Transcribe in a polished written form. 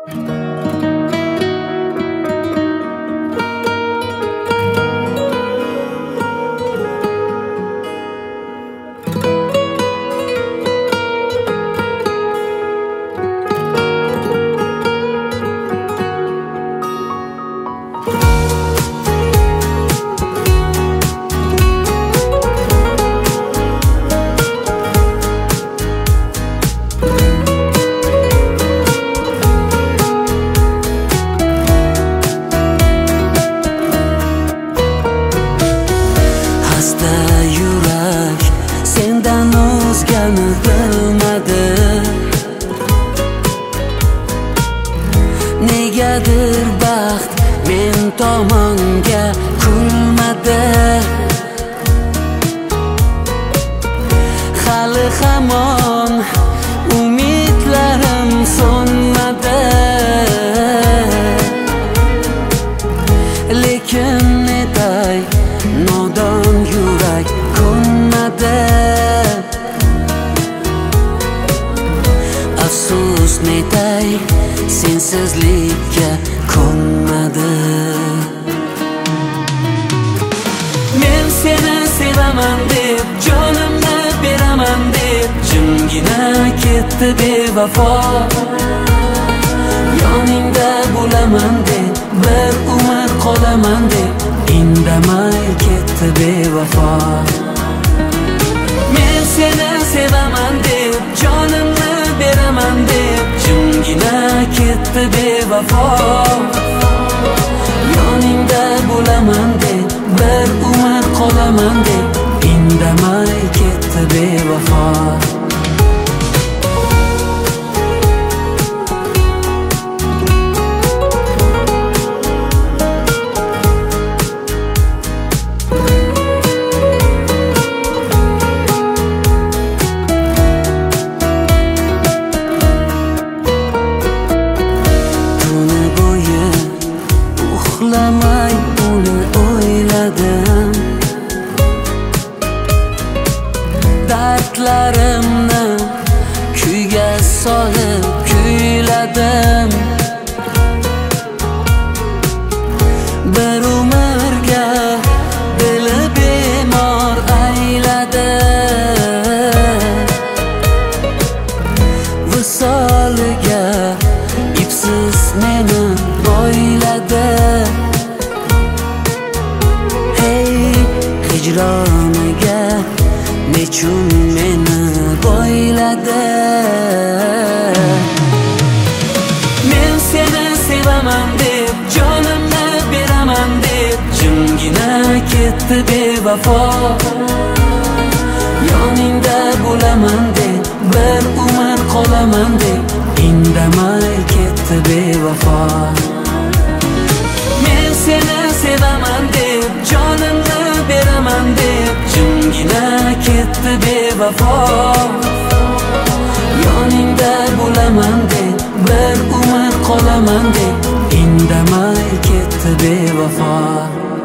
Yurak sendan o'zgani bilmadi. Negadir baxt men tomonga kulmadi. Hali hamon umidlarim so'nmadi. Lekin netay nodon yurak ko'nmadi. Afsus netay sensizlikka ko'nmadi. Men seni sevaman deb jonimni beraman deb jimgina ketdi bevafo. Yoningda bo'laman deb bir umr qolaman deb indamay ketdi bevafo. Men seni sevaman deb jonimni beraman deb jimgina ketdi bevafo. Yoningda bo'laman deb bir umr qolaman deb indamay ketdi bevafo. Uxlamay uni o'yladim. Dardlarimni kuyga solib kuyladim. Bir umrga dili bemor ayladi. Visoliga ipsiz meni boyladi. Hicroniga nechun meni boyladi. Men seni sevaman deb jonimni beraman deb jimgina ketdi bevafo. Yoningda bo'laman deb bir umr qolaman deb indamay ketdi bevafo. Men seni sevaman deb jonimni beraman deb jimgina ketdi bevafo. Yoningda bo'laman deb bir umr qolaman deb indamay ketdi bevafo.